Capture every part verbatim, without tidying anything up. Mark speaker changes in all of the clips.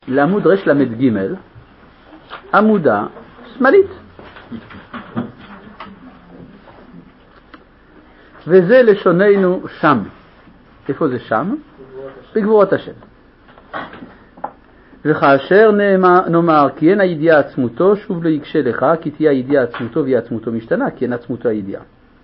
Speaker 1: לעמוד רש למד ג' עמודה שמאלית. וזה לשוננו שם. איפה זה שם? בגבורת השם. וכאשר נאמר כי אין הידיעה עצמותו, שוב לא יקשה לך, כי תהיה הידיעה עצמותו והיא עצמותו משתנה, כי אין עצמותו הידיעה.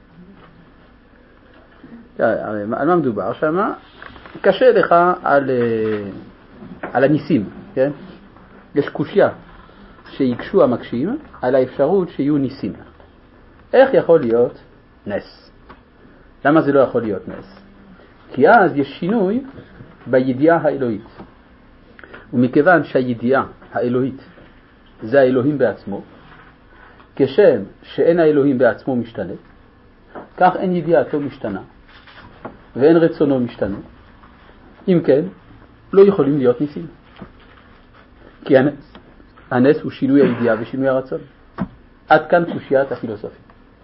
Speaker 1: על מה מדובר שמה? קשה לך על, על הניסים, כן? יש קושיה שיקשו המקשים על האפשרות שיהיו ניסים. איך יכול להיות נס? למה זה לא יכול להיות נס? כי אז יש שינוי בידיעה האלוהית. ומכיוון שהידיעה האלוהית זה האלוהים בעצמו, כשם שאין האלוהים בעצמו משתנה, כך אין ידיעתו משתנה, ואין רצונו משתנה. אם כן, לא יכולים להיות ניסים. כי הנס, הנס הוא שינוי הידיעה ושינוי הרצון. עד כאן קושיית הפילוסופיה.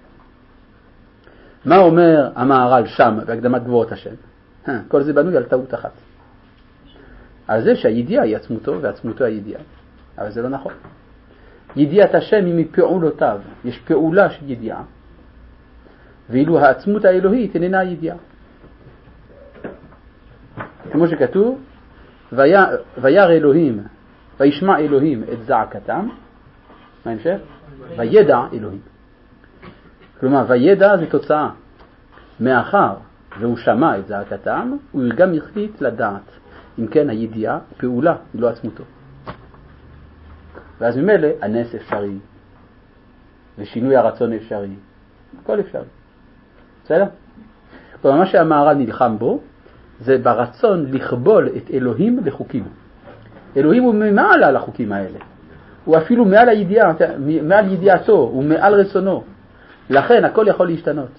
Speaker 1: מה אומר המהר"ל שם בהקדמת גבורת השם? כל זה בנוי על טעות אחת. על זה שהידיעה היא עצמותו ועצמותו הידיעה. אבל זה לא נכון. ידיעת השם היא מפעולותיו. יש פעולה של ידיעה. ואילו העצמות האלוהית איננה ידיעה. כמו שכתוב, וירא אלוהים, וישמע אלוהים את זעקתם. מה המשך? וידע אלוהים. כלומר, וידע זה תוצאה. מאחר והוא שמע את זעקתם, הוא גם החליט לדעת. אם כן, הידיעה, פעולה, היא לא עצמותו. ואז ממילא, הנס אפשרי, ושינוי הרצון אפשרי, הכל אפשרי. בסדר? כלומר, מה שהמהר"ל נלחם בו, זה ברצון לכבול את אלוהים לחוקים. אלוהים הוא מעל על החוקים האלה. הוא אפילו מעל הידיעה, מעל ידיעתו, הוא מעל רצונו. לכן, הכל יכול להשתנות.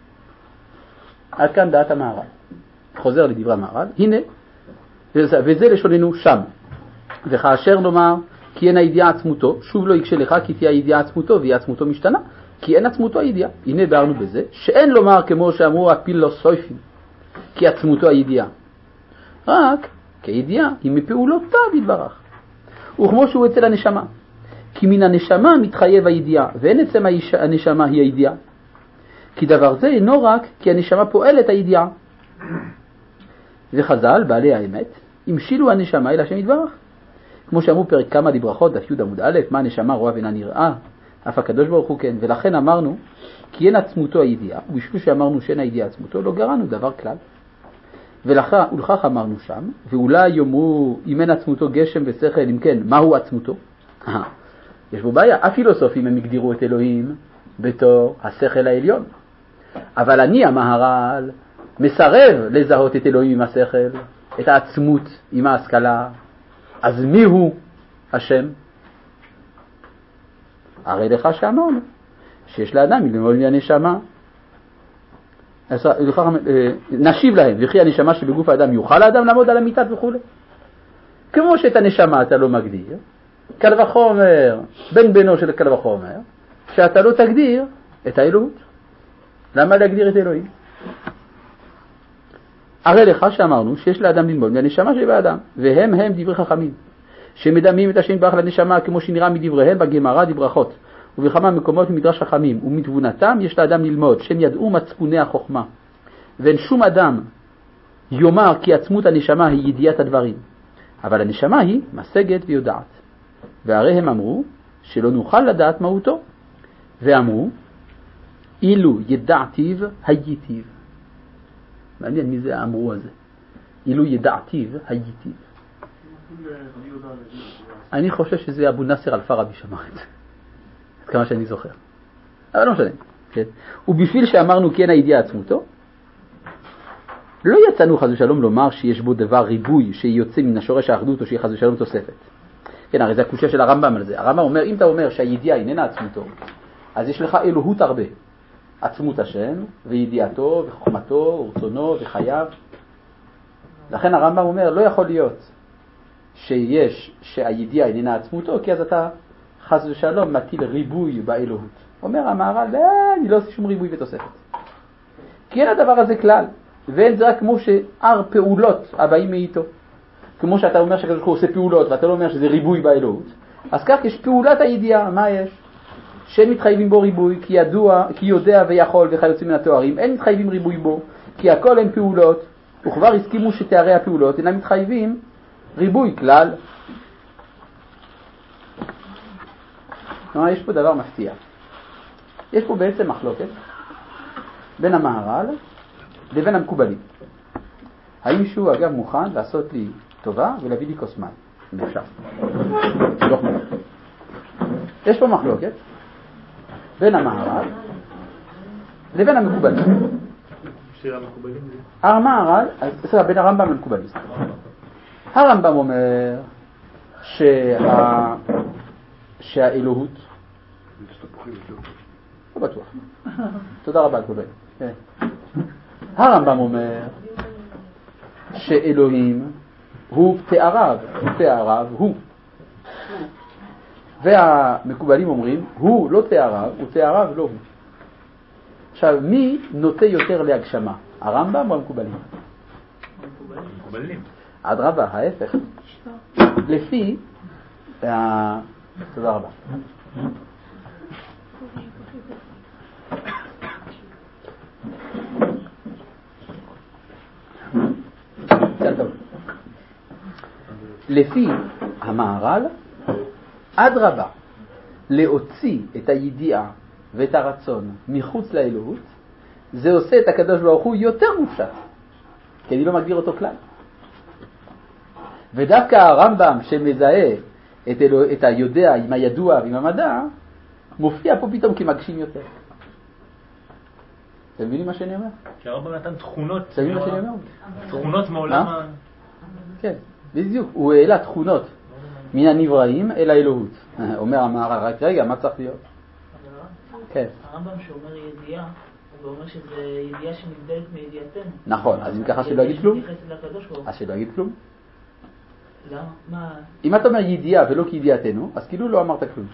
Speaker 1: עד כאן דעת המהר"ל. חוזר לדברי המהר"ל. הנה, וזה לשוננו שם. וכאשר נאמר כי אין הידיעה עצמותו, שוב לא יקשה לך כי תהיה הידיעה עצמותו והיא עצמותו משתנה, כי אין עצמותו הידיעה. הנה בארנו בזה, שאין לומר כמו שאמרו הפילוסופים, כי עצמותו הידיעה. רק כידיעה היא מפעולותיו יתברך. וכמו שהוא אצל הנשמה. כי מן הנשמה מתחייב הידיעה, ואין אצל הנשמה היא הידיעה. כי דבר זה אינו רק כי הנשמה פועלת הידיעה. וחז"ל, בעלי האמת, המשילו הנשמה אל השם יתברך. כמו שאמרו פרק כמה לברכות, דף י' עמוד א', מה הנשמה רואה ואינה נראה, אף הקדוש ברוך הוא כן. ולכן אמרנו, כי אין עצמותו הידיעה, ובשביל שאמרנו שאין הידיעה עצמותו, לא גרענו דבר כלל. ולכך, ולכך אמרנו שם, ואולי יאמרו, אם אין עצמותו גשם ושכל, אם כן, מהו עצמותו? יש בו בעיה. הפילוסופים הם הגדירו את אלוהים בתור השכל העליון. אבל אני, המהר"ל, מסרב לזהות את אלוהים עם השכל, את העצמות עם ההשכלה. אז מי הוא השם? הרי לך שאמרנו שיש לאדם ללמוד מהנשמה. נשיב להם, וכי הנשמה שבגוף האדם יוכל האדם לעמוד על המיטת וכו'. כמו שאת הנשמה אתה לא מגדיר, קל וחומר, בן בנו של קל וחומר, שאתה לא תגדיר את האלוהות. למה להגדיר את אלוהים? הרי לך שאמרנו שיש לאדם ללמוד מהנשמה שבאדם, והם הם דברי חכמים, שמדמים את השם יתברך לנשמה כמו שנראה מדבריהם בגמרא דברכות, ובכמה מקומות ממדרש חכמים, ומתבונתם יש לאדם ללמוד, שהם ידעו מצפוני החוכמה. ואין שום אדם יאמר כי עצמות הנשמה היא ידיעת הדברים, אבל הנשמה היא משגת ויודעת. והרי הם אמרו שלא נוכל לדעת מהותו, ואמרו אילו ידעתיו הייתיו. מעניין מי זה האמרו הזה. אילו ידעתיו הייתיו. אני חושב שזה אבו נאסר אל-פרבי שאמר את זה, עד כמה שאני זוכר, אבל לא משנה. כן? ובשביל שאמרנו כן הידיעה עצמותו, לא יצאנו חס ושלום לומר שיש בו דבר ריבוי שיוצא מן השורש האחדות, או שהיא חס ושלום תוספת. כן, הרי זה הקושיה של הרמב"ם על זה. הרמב"ם אומר, אם אתה אומר שהידיעה איננה עצמותו, אז יש לך אלוהות הרבה. עצמות השם, וידיעתו, וחוכמתו, ורצונו, וחייו. לכן הרמב"ם אומר, לא יכול להיות שיש, שהידיעה איננה עצמותו, כי אז אתה חס ושלום מטיל ריבוי באלוהות. אומר המהר"ל, לא, אני לא עושה שום ריבוי ותוספת. כי אין הדבר הזה כלל, ואין זה רק כמו שאר פעולות הבאים מאיתו. כמו שאתה אומר שהקדוש ברוך הוא עושה פעולות, ואתה לא אומר שזה ריבוי באלוהות, אז כך יש פעולת הידיעה, מה יש? שאין מתחייבים בו ריבוי, כי ידוע, כי יודע ויכול וכיוצא מן התוארים, אין מתחייבים ריבוי בו, כי הכל הם פעולות, וכבר הסכימו שתארי הפעולות אינם מתחייבים ריבוי כלל. כלומר, יש פה דבר מפתיע. יש פה בעצם מחלוקת בין המהר"ל לבין המקובלים. האם מישהו אגב מוכן לעשות לי טובה ולהביא לי כוס מים? אפשר. לא. יש פה מחלוקת בין המהר"ל לבין המקובלים. המהר"ל, סליחה, בין הרמב"ם למקובלים. הרמב"ם אומר שה... שהאלוהות לא בטוח. תודה רבה לכולם. הרמב"ם אומר שאלוהים הוא תאריו, הוא תאריו, הוא. והמקובלים אומרים, הוא לא תאריו, הוא תאריו לא הוא. עכשיו, מי נוטה יותר להגשמה? הרמב"ם או המקובלים?
Speaker 2: המקובלים.
Speaker 1: עד רבה, ההפך. לפי, תודה רבה. לפי המהר"ל, עד רבה, להוציא את הידיעה ואת הרצון מחוץ לאלוהות, זה עושה את הקדוש ברוך הוא יותר מופשט, כי אני לא מגדיר אותו כלל. ודווקא הרמב"ם שמזהה את, אלוה, את היודע עם הידוע ועם המדע, מופיע פה פתאום כמגשים יותר. אתם מבינים מה שאני אומר?
Speaker 2: כי הרמב"ם נתן תכונות.
Speaker 1: אתם מבינים מה שאני אומר?
Speaker 2: תכונות מעולם ה...
Speaker 1: כן, בדיוק. הוא העלה תכונות מן הנבראים אל האלוהות. אומר המהר"ל, רק רגע, מה צריך להיות? כן.
Speaker 3: הרמב"ם שאומר ידיעה, הוא אומר שזה ידיעה שנבדלת מידיעתנו.
Speaker 1: נכון, אז אם ככה שלא יגיד כלום? אז שלא יגיד כלום?
Speaker 3: למה? מה?
Speaker 1: אם אתה אומר ידיעה ולא כידיעתנו, אז כאילו לא אמרת כלום.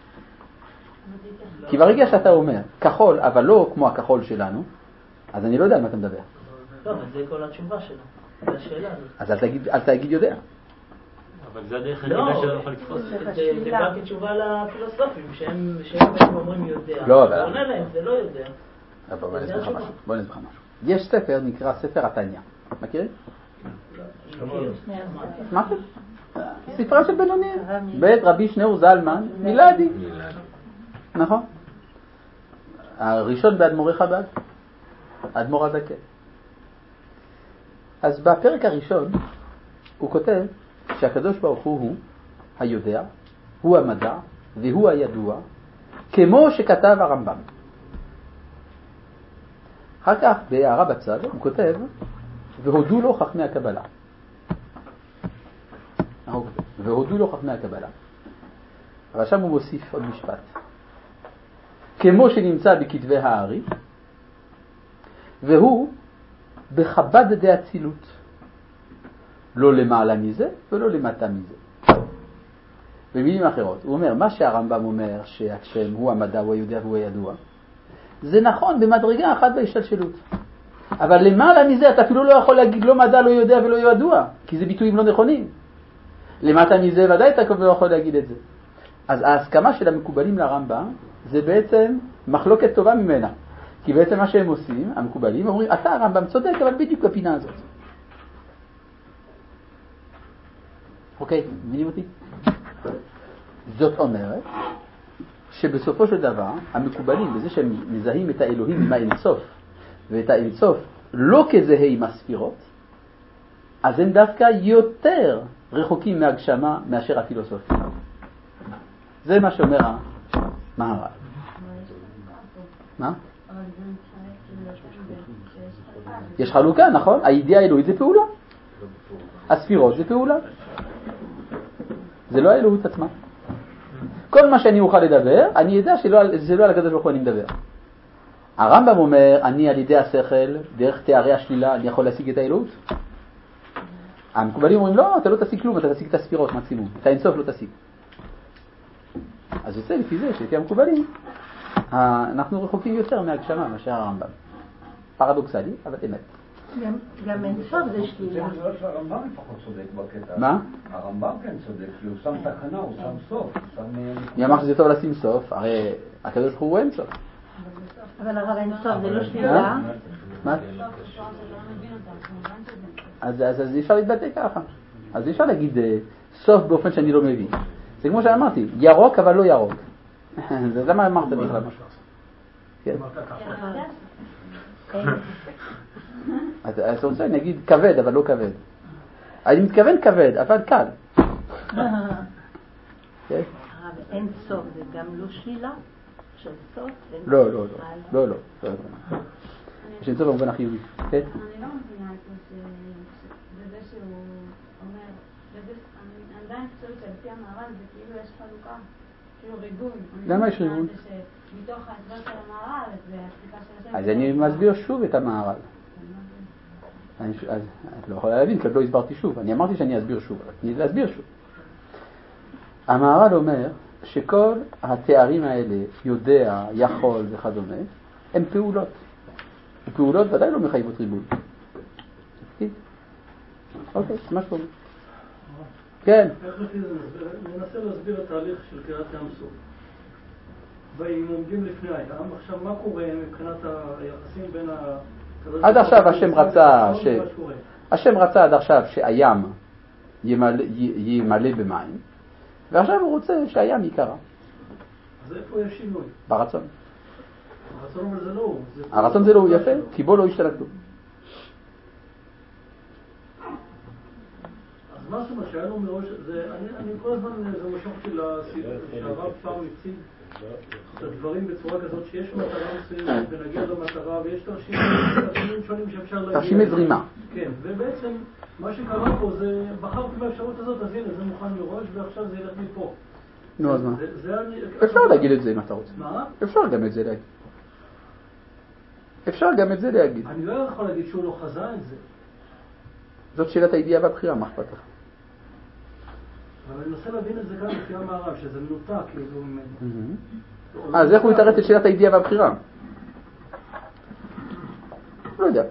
Speaker 1: כי ברגע שאתה אומר כחול, אבל לא כמו הכחול שלנו, אז אני לא יודע על מה אתה מדבר.
Speaker 3: לא, אבל זה כל התשובה שלנו. זה השאלה הזאת.
Speaker 1: אז אל תגיד, אל תגיד יודע.
Speaker 2: אבל זה הדרך היחידה שלא יכול לתפוס.
Speaker 3: זה בא כתשובה לפילוסופים, שהם בעצם אומרים יודע.
Speaker 1: לא, אבל...
Speaker 3: עונה להם, זה לא יודע.
Speaker 1: בוא נסביר לך משהו. בוא נסביר לך משהו. יש ספר נקרא ספר התניא. מכירים? מה זה? ספרה של בינוניים. בית רבי שניאור זלמן מילדי. נכון? הראשון באדמו"רי חב"ד. אדמו"ר הזקן. אז בפרק הראשון הוא כותב שהקדוש ברוך הוא הוא היודע, הוא המדע והוא הידוע, כמו שכתב הרמב"ם. אחר כך בהערה בצד הוא כותב והודו לו חכמי הקבלה. והודו לו חכמי הקבלה. אבל שם הוא מוסיף עוד משפט. כמו שנמצא בכתבי הארי, והוא בחב"ד דאצילות. לא למעלה מזה ולא למטה מזה. במילים אחרות, הוא אומר, מה שהרמב"ם אומר שהשם הוא המדע, הוא היודע והוא הידוע, זה נכון במדרגה אחת בהשתלשלות. אבל למעלה מזה אתה אפילו לא יכול להגיד לא מדע, לא יודע ולא ידוע, כי זה ביטויים לא נכונים. למטה מזה ודאי אתה לא יכול להגיד את זה. אז ההסכמה של המקובלים לרמב"ם זה בעצם מחלוקת טובה ממנה. כי בעצם מה שהם עושים, המקובלים, אומרים, אתה הרמב"ם צודק, אבל בדיוק בפינה הזאת. אוקיי, מבינים אותי? זאת אומרת שבסופו של דבר המקובלים בזה שהם מזהים את האלוהים עם האינסוף ואת האינסוף לא כזהה עם הספירות, אז הם דווקא יותר רחוקים מהגשמה מאשר הפילוסופיה. זה מה שאומר המהר"ל. מה? יש חלוקה, נכון? הידיעה האלוהית זה פעולה. הספירות זה פעולה. זה לא האלוהות עצמה. כל מה שאני אוכל לדבר, אני יודע שזה לא על הקדוש ברוך הוא אני מדבר. הרמב"ם אומר, אני על ידי השכל, דרך תארי השלילה, אני יכול להשיג את האלוהות. המקובלים אומרים, לא, אתה לא תשיג כלום, אתה תשיג את הספירות מקסימום. את האינסוף לא תשיג. אז יוצא לפי זה, שלפי המקובלים, אנחנו רחוקים יותר מהגשמה מאשר הרמב"ם. פרדוקסלי, אבל אמת.
Speaker 4: גם אין סוף זה שלילה.
Speaker 5: זה לא שהרמב"ם לפחות צודק בקטע.
Speaker 1: מה?
Speaker 5: הרמב"ם כן צודק, כי הוא שם תקנה, הוא שם סוף.
Speaker 1: מי אמר שזה טוב לשים סוף? הרי הקדוש ברוך הוא אין סוף.
Speaker 4: אבל הרב אין סוף זה לא שלילה.
Speaker 1: מה? אז אי אפשר להתבטא ככה. אז אי אפשר להגיד סוף באופן שאני לא מבין. זה כמו שאמרתי, ירוק אבל לא ירוק. זה למה אמרת בכלל משהו? כן. אתה רוצה, נגיד כבד אבל לא כבד. אני מתכוון כבד, אבל קל.
Speaker 4: אין סוף, זה גם לא שלילה של סוף?
Speaker 1: לא, לא, לא, לא, לא. יש אין סוף במובן החיובי.
Speaker 6: אני לא מבינה את זה שהוא אומר, אני עדיין חושבת שעל פי המהר"ל זה כאילו יש חלוקה, כאילו ריבוי.
Speaker 1: למה יש ריבוי?
Speaker 6: מתוך ההסבר של המהר"ל והפסיקה של השם.
Speaker 1: אז אני מסביר שוב את המהר"ל. אז את לא יכולה להבין, כי עוד לא הסברתי שוב. אני אמרתי שאני אסביר שוב, אבל אני להסביר שוב. המהר"ל אומר שכל התארים האלה, יודע, יכול וכדומה, הם פעולות. ופעולות ודאי לא מחייבות ריבוי. אוקיי, מה שקורה. כן.
Speaker 7: איך לפי זה ננסה להסביר את התהליך של קריאת ים סוף. והם עומדים לפני הים, עכשיו מה קורה מבחינת היחסים בין ה...
Speaker 1: עד עכשיו השם רצה ש... השם רצה עד עכשיו שהים ימלא, ימלא במים, ועכשיו הוא רוצה שהים יקרה.
Speaker 7: אז איפה יש שינוי?
Speaker 1: ברצון.
Speaker 7: הרצון אבל זה לא הוא.
Speaker 1: הרצון זה לא הוא, יפה, כי בו לא השתנה כלום.
Speaker 7: אז מה זאת אומרת שהיה לו מראש, אני כל הזמן זה משוך אותי שהרב פעם הציג את הדברים בצורה כזאת שיש מטרה מסוימת ונגיע למטרה ויש תרשימים שונים שאפשר להגיע.
Speaker 1: תרשימי זרימה.
Speaker 7: כן, ובעצם מה שקרה פה זה בחרתי באפשרות הזאת, אז הנה זה מוכן מראש ועכשיו זה ילך מפה.
Speaker 1: נו אז מה? אפשר להגיד את זה אם אתה רוצה.
Speaker 7: מה?
Speaker 1: אפשר גם את זה להגיד. אפשר גם את זה להגיד.
Speaker 7: אני לא יכול להגיד שהוא לא חזה את זה.
Speaker 1: זאת שאלת הידיעה והבחירה, מה אכפת לך?
Speaker 7: אבל אני מנסה להבין את זה גם לפי המערב, שזה מנותק כאילו ממנו.
Speaker 1: אז איך הוא יתרץ את שאלת הידיעה והבחירה? לא יודע.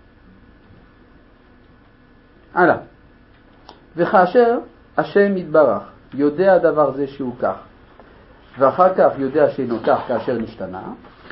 Speaker 1: הלאה. וכאשר השם יתברך יודע דבר זה שהוא כך, ואחר כך יודע שאינו כך כאשר נשתנה,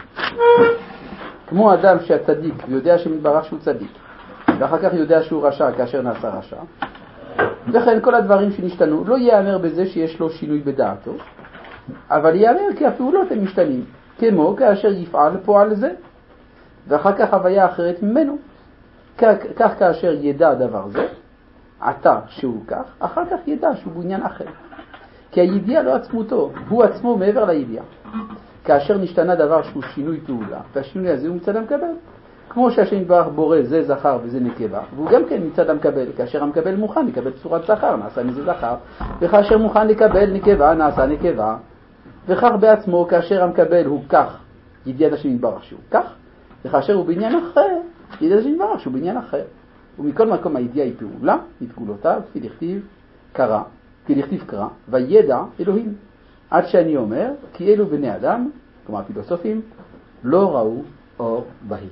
Speaker 1: כמו אדם שהצדיק יודע שמתברך שהוא צדיק, ואחר כך יודע שהוא רשע כאשר נעשה רשע, וכן כל הדברים שנשתנו, לא יאמר בזה שיש לו שינוי בדעתו, אבל יאמר כי הפעולות הם משתנים, כמו כאשר יפעל פועל זה, ואחר כך הוויה אחרת ממנו, כך כאשר ידע דבר זה, עתה שהוא כך, אחר כך ידע שהוא בעניין אחר. כי הידיעה לא עצמותו, הוא עצמו מעבר לידיעה. כאשר נשתנה דבר שהוא שינוי פעולה, והשינוי הזה הוא מצד המקבל. כמו שהשם יתברך בורא זה זכר וזה נקבה, והוא גם כן מצד המקבל. כאשר המקבל מוכן לקבל צורת זכר, נעשה מזה זכר, וכאשר מוכן לקבל נקבה, נעשה נקבה. וכך בעצמו, כאשר המקבל הוא כך, ידיעת השם יתברך שהוא כך, וכאשר הוא בעניין אחר, ידיעת השם יתברך שהוא בעניין אחר. ומכל מקום הידיעה היא פעולה, מתגולותיו, כפי לכתיב קרא, כפי לכתיב קרא, וידע אלוהים. עד שאני אומר, כי אלו בני אדם, כמו הפילוסופים, לא ראו אור בהיר.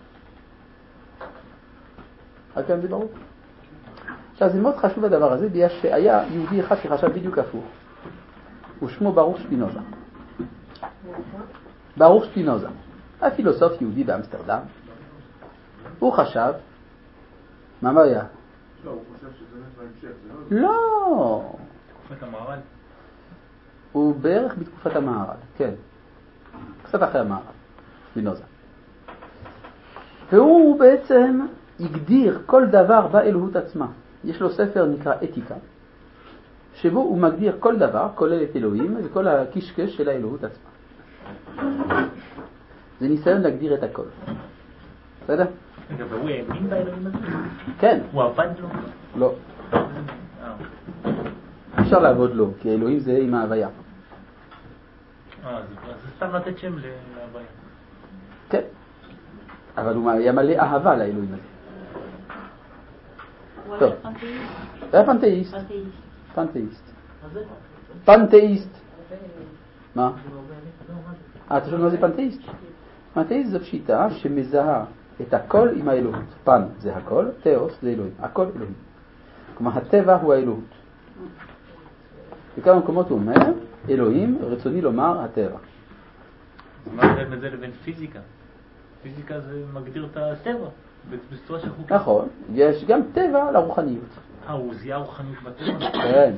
Speaker 1: עד כאן זה ברור. עכשיו זה מאוד חשוב הדבר הזה, בגלל שהיה יהודי אחד שחשב בדיוק הפוך. ושמו ברוך שפינוזה. ברוך שפינוזה. הפילוסוף יהודי באמסטרדם. הוא חשב, מה מה היה?
Speaker 8: לא, הוא חושב שזה בהמשך, זה לא...
Speaker 1: לא.
Speaker 2: תקופת המהר"ל?
Speaker 1: הוא בערך בתקופת המהר"ל, כן. קצת אחרי המהר"ל, שפינוזה. והוא בעצם הגדיר כל דבר באלוהות עצמה. יש לו ספר נקרא אתיקה, שבו הוא מגדיר כל דבר, כולל את אלוהים, וכל הקשקש של האלוהות עצמה. זה ניסיון להגדיר את הכל. בסדר?
Speaker 2: רגע, והוא האמין באלוהים הזה?
Speaker 1: כן.
Speaker 2: הוא עבד לו?
Speaker 1: לא. אפשר לעבוד לו, כי האלוהים זה עם ההוויה.
Speaker 2: אה, זה סתם לתת שם להוויה.
Speaker 1: כן. אבל הוא היה מלא אהבה לאלוהים הזה. טוב. זה היה פנתאיסט. פנתאיסט. פנתאיסט. מה? אה, אתה שואל מה זה פנתאיסט? פנתאיסט זו שיטה שמזהה את הכל עם האלוהות. פן זה הכל, תאוס זה אלוהים, הכל אלוהים. כלומר הטבע הוא האלוהות. בכמה מקומות הוא אומר, אלוהים, רצוני לומר הטבע.
Speaker 2: אז מה זה בזה לבין פיזיקה? פיזיקה זה מגדיר את הטבע, בצורה של חוקים.
Speaker 1: נכון, יש גם טבע לרוחניות.
Speaker 2: אה, הוא זיהה רוחניות בטבע?
Speaker 1: כן.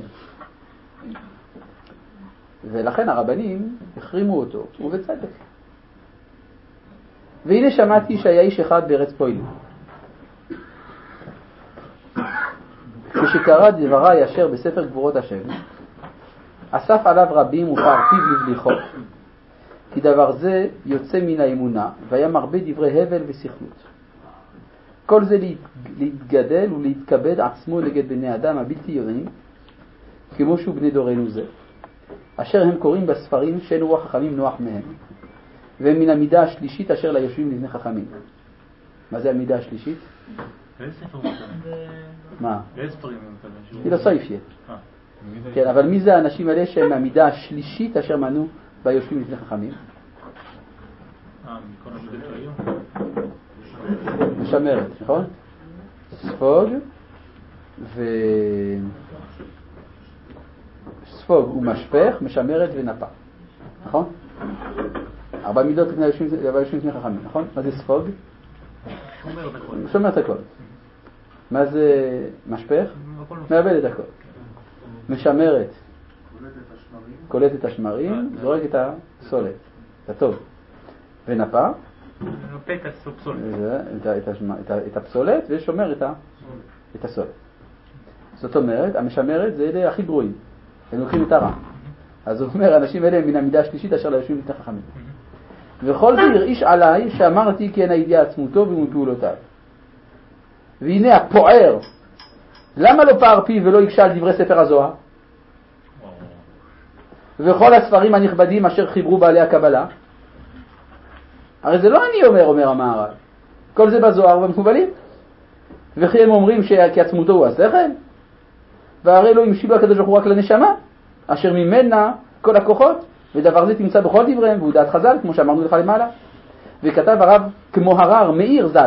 Speaker 1: ולכן הרבנים החרימו אותו, ובצדק. והנה שמעתי שהיה איש אחד בארץ פויל. כשקרא דברי אשר בספר גבורות השם, אסף עליו רבים ופער פיו לבליחות, כי דבר זה יוצא מן האמונה, והיה מרבה דברי הבל וסכלות. כל זה להתגדל ולהתכבד עצמו נגד בני אדם הבלתי יודעים, כמו שהוא בני דורנו זה, אשר הם קוראים בספרים שאין רוח חכמים נוח מהם, ומן המידה השלישית אשר לה יושבים לבני חכמים. מה זה המידה השלישית?
Speaker 2: באיזה ספר הוא מתכוון?
Speaker 1: מה?
Speaker 2: באיזה ספרים הוא מתכוון?
Speaker 1: פילוסופיה. כן, אבל מי זה האנשים האלה שהם מהמידה השלישית אשר מנו ביושבים לפני חכמים?
Speaker 2: אה, מכל המידות שהיו?
Speaker 1: משמרת, נכון? ספוג ו... ספוג ומשפך, משמרת ונפה. נכון? ארבע מידות היושבים לפני חכמים, נכון? מה זה ספוג?
Speaker 2: שומר את הכל.
Speaker 1: שומר את הכל. מה זה משפך? מאבד את הכל. משמרת, קולט את השמרים, זורק את הסולת, את הטוב. ונפה,
Speaker 2: נפה את הפסולת.
Speaker 1: את הפסולת ושומר את הסולת. זאת אומרת, המשמרת זה אלה הכי גרועים, הם לוקחים את הרע. אז הוא אומר, האנשים האלה הם מן המידה השלישית אשר לה יושבים לפני חכמים. וכל זה הרעיש עליי שאמרתי כי אין הידיעה עצמותו ומפעולותיו. והנה הפוער, למה לא פער פיו ולא יקשה על דברי ספר הזוהר? וכל הספרים הנכבדים אשר חיברו בעלי הקבלה? הרי זה לא אני אומר, אומר המהר"ל. כל זה בזוהר ובמקובלים. וכי הם אומרים כי עצמותו הוא השכל? והרי לא המשילו הקדוש ברוך הוא רק לנשמה, אשר ממנה כל הכוחות, ודבר זה תמצא בכל דבריהם, והוא דעת חז"ל, כמו שאמרנו לך למעלה. וכתב הרב כמו הרר מאיר ז"ל,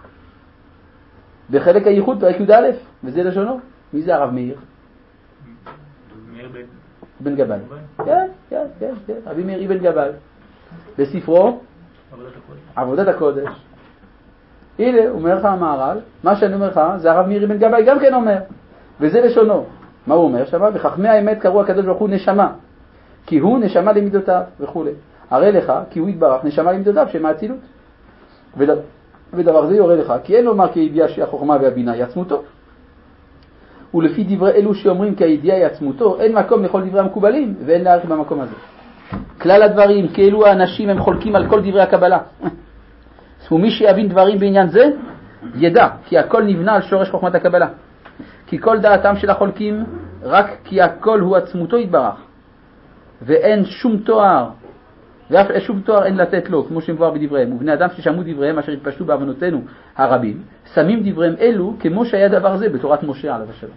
Speaker 1: בחלק הייחוד פרק י"א, וזה לשונו. מי זה הרב מאיר?
Speaker 2: מאיר בן...
Speaker 1: בן גבאי. כן, כן, כן, כן. רבי מאיר אבן גבאי. בספרו עבודת הקודש. הנה, אומר לך המהר"ל, מה שאני אומר לך, זה הרב מאיר אבן גבאי גם כן אומר. וזה לשונו. מה הוא אומר שם? וחכמי האמת קראו הקדוש ברוך הוא נשמה, כי הוא נשמה למידותיו וכו'. הרי לך, כי הוא יתברך נשמה למידותיו שהם האצילות. ודבר, ודבר זה יורה לך, כי אין לומר כי הידיעה שהחוכמה והבינה היא עצמותו. ולפי דברי אלו שאומרים כי הידיעה היא עצמותו, אין מקום לכל דברי המקובלים, ואין להאריך במקום הזה. כלל הדברים, כאלו האנשים הם חולקים על כל דברי הקבלה. ומי שיבין דברים בעניין זה, ידע, כי הכל נבנה על שורש חוכמת הקבלה. כי כל דעתם של החולקים, רק כי הכל הוא עצמותו יתברך. ואין שום תואר, ואף שום תואר אין לתת לו, כמו שמבואר בדבריהם. ובני אדם ששמעו דבריהם, אשר התפשטו בעוונותינו הרבים, שמים דבריהם אלו כמו שהיה דבר זה בתורת משה עליו השלום.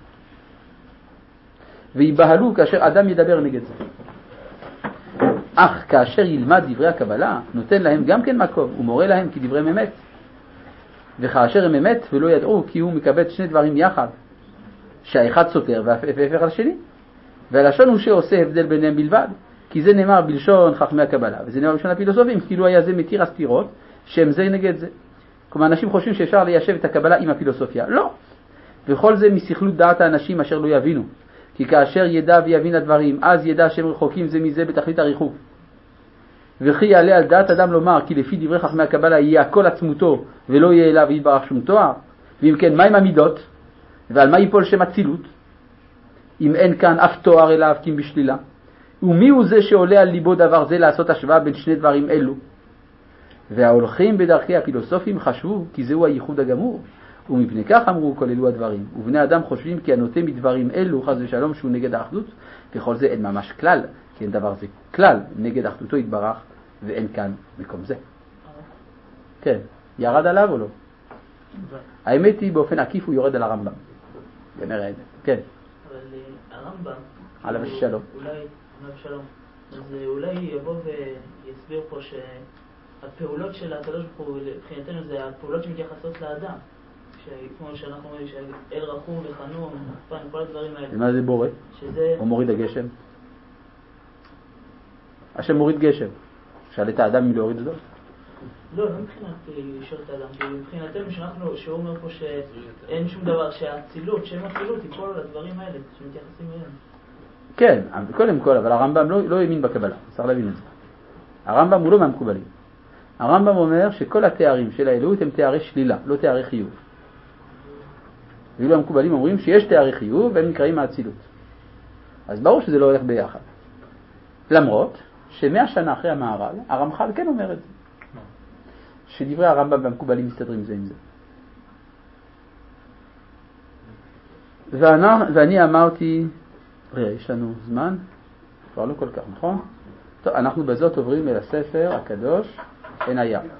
Speaker 1: ויבהלו כאשר אדם ידבר נגד זה. אך כאשר ילמד דברי הקבלה, נותן להם גם כן מקום, ומורה להם כי דבריהם אמת. וכאשר הם אמת ולא ידעו כי הוא מקבל שני דברים יחד, שהאחד סותר והפך על השני. והלשון הוא שעושה הבדל ביניהם בלבד, כי זה נאמר בלשון חכמי הקבלה, וזה נאמר בלשון הפילוסופים, כאילו היה זה מתיר הסתירות, שהם זה נגד זה. כלומר, אנשים חושבים שאפשר ליישב את הקבלה עם הפילוסופיה. לא. וכל זה מסכלות דעת האנשים אשר לא יבינו. כי כאשר ידע ויבין הדברים, אז ידע שהם רחוקים זה מזה בתכלית הריחוק. וכי יעלה על דעת אדם לומר, כי לפי דברי חכמי הקבלה יהיה הכל עצמותו, ולא יהיה אליו יתברך שום תואר. ואם כן, מה עם המידות? ועל מה ייפול שם אצילות? אם אין כאן אף תואר אליו כי בשלילה. ומי הוא זה שעולה על ליבו דבר זה לעשות השוואה בין שני דברים אלו? וההולכים בדרכי הפילוסופים חשבו כי זהו הייחוד הגמור, ומפני כך אמרו כל אלו הדברים. ובני אדם חושבים כי הנוטה מדברים אלו חס ושלום שהוא נגד האחדות, וכל זה אין ממש כלל, כי אין דבר זה כלל נגד אחדותו יתברך, ואין כאן מקום זה. כן, ירד עליו או לא? האמת היא באופן עקיף הוא יורד על הרמב"ם. ונראה את זה, כן.
Speaker 3: אבל הרמב"ם,
Speaker 1: עליו השלום.
Speaker 3: אולי, עליו השלום, אז אולי יבוא ויסביר פה הפעולות של הקדוש ברוך הוא, מבחינתנו זה הפעולות שמתייחסות לאדם. כמו שאנחנו אומרים, שאל רחום וחנון, כל הדברים האלה.
Speaker 1: ומה זה בורא?
Speaker 3: שזה...
Speaker 1: או מוריד הגשם? השם מוריד גשם. שאל את האדם מי להוריד אותו?
Speaker 3: לא, לא מבחינת לשאול את האדם, כי מבחינתנו שאנחנו, שהוא אומר פה שאין שום דבר, שהאצילות, שם האצילות ייפול על הדברים האלה, שמתייחסים אליהם.
Speaker 1: כן, קודם כל, אבל הרמב"ם לא, לא האמין בקבלה, צריך להבין את זה. הרמב"ם הוא לא מהמקובלים. הרמב"ם אומר שכל התארים של האלוהות הם תארי שלילה, לא תארי חיוב. ואילו המקובלים אומרים שיש תארי חיוב והם נקראים האצילות. אז ברור שזה לא הולך ביחד. למרות שמאה שנה אחרי המהר"ל, הרמח"ל כן אומר את זה. שדברי הרמב"ם והמקובלים מסתדרים זה עם זה. ואני, ואני אמרתי, רגע, יש לנו זמן? כבר לא כל כך, נכון? טוב, אנחנו בזאת עוברים אל הספר הקדוש, עין היה.